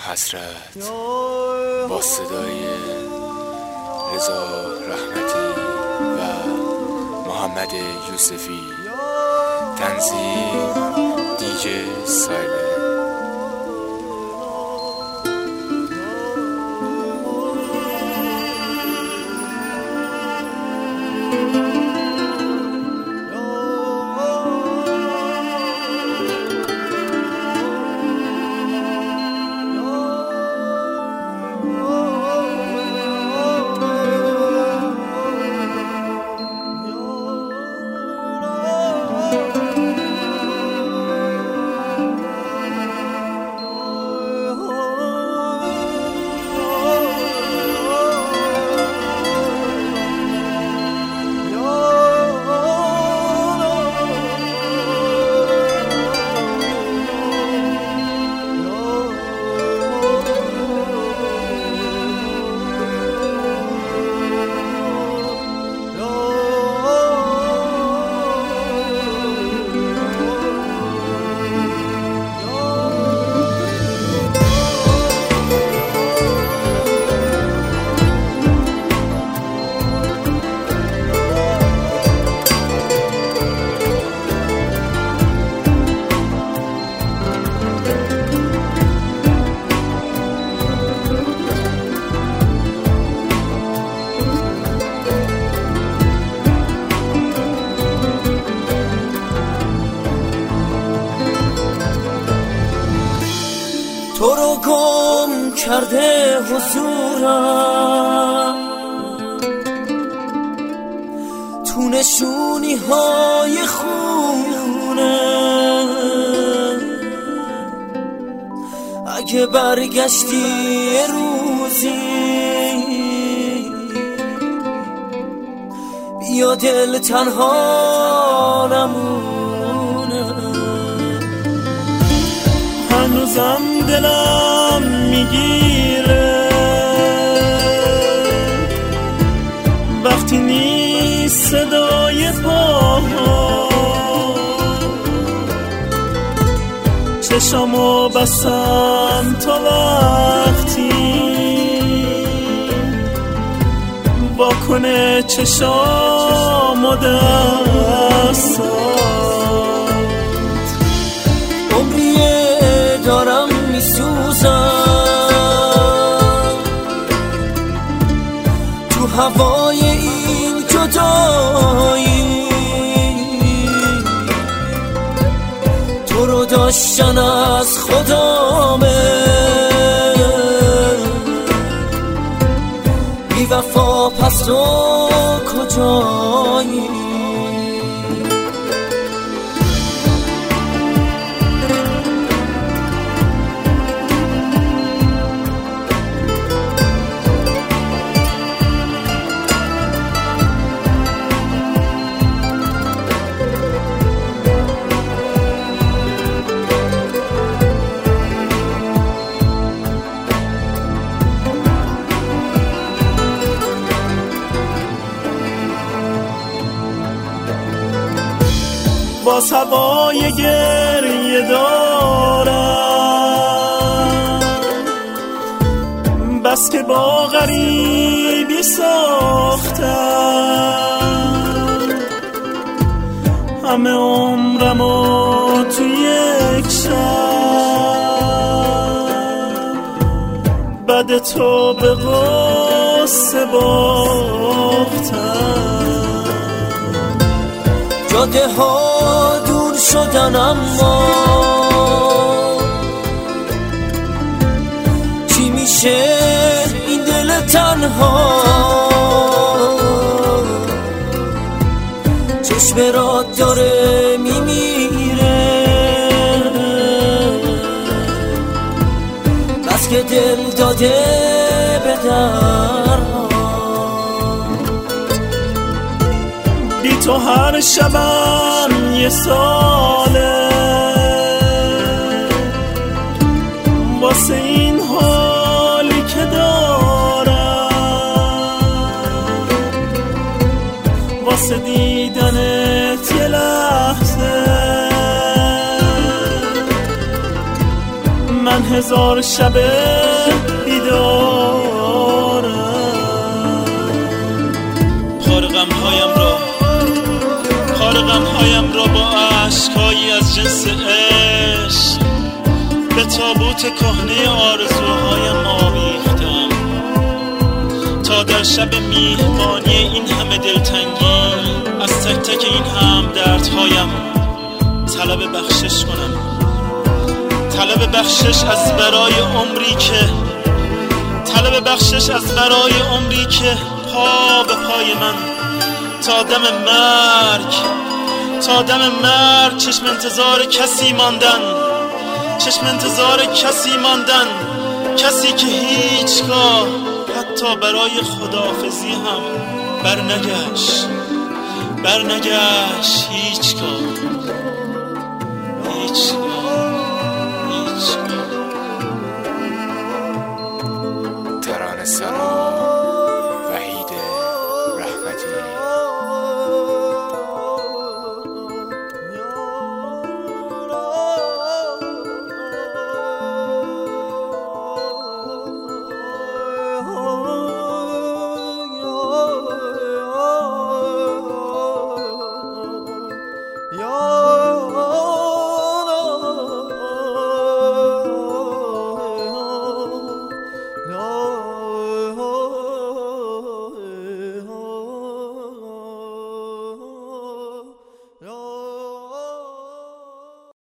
حسرت با صدای رضا رحمتی و محمد یوسفی، تنظیم دیجی سایلنت. تو رو گم کرده حضورم تو نشونی های خونه، اگه برگشتی یه روزی بیا دل تنها نمونه. هنوزم دلم میگیره وقتی نیست صدای پاها، چشامو بستم تا وقتی واکنه چشامو دستم. عمریه دارم میسوزم تو هوای این جدایی، تو رو داشتن از خدامه بی وفا، پس تو کجایی؟ با هوای گریه دارم، بس که با غریبی ساختم همه عمرمو تو یک شب، بعد تو به غصه باختم. جاده ها دور شدن اما چی میشه این دل تنها؟ چشم رات داره میمیره بس که دل داده به درها. بی تو هر شبم یه ساله واسه این حالی که دارم، واسه دیدنت یه لحظه من هزار شب بیدارم. خار غمهایم را با اشکهایی از جنس عشق به تابوت کهنه آرزوهایم آویختم تا در شب میهمانی این همه دلتنگی از تک تک این هم دردهایم طلب بخشش کنم. طلب بخشش از برای عمری که پا به پای من تا دم مرگ چشم انتظار کسی ماندن کسی که هیچگاه حتی برای خداحافظی هم برنگشت هیچگاه. ترانه سرا